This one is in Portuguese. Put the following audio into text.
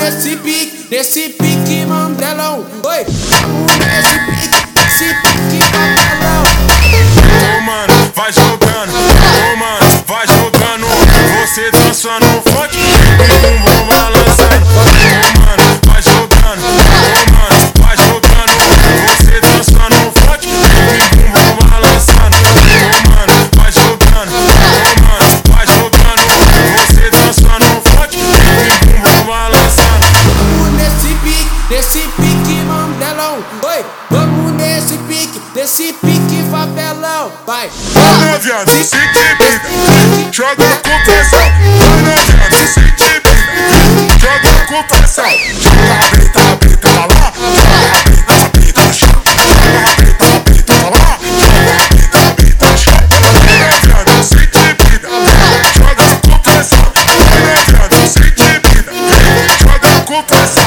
nesse pique mandelão. Oi, vamos nesse pique mandelão. Ô mano, vai jogando, ô mano, vai jogando. Você dançando funk, bumbum balançando. Ô mano, vai jogando, ô mano, vai jogando. Você dançando funk, bumbum balançando. Ô mano, vai jogando, ô mano, vai jogando. Você dançando funk, bumbum balançando. Vamos nesse pique mandelão. Oi, vamos nesse pique favelão. Vai, Vai viado, se te joga com pressão. Vai viado, se te joga com pressão. Joga a brita pra lá, joga a brita no chão. Joga a brita pra lá, joga a brita no chão. Vai viado, se te joga com pressão. Vai viado, se te joga com pressão.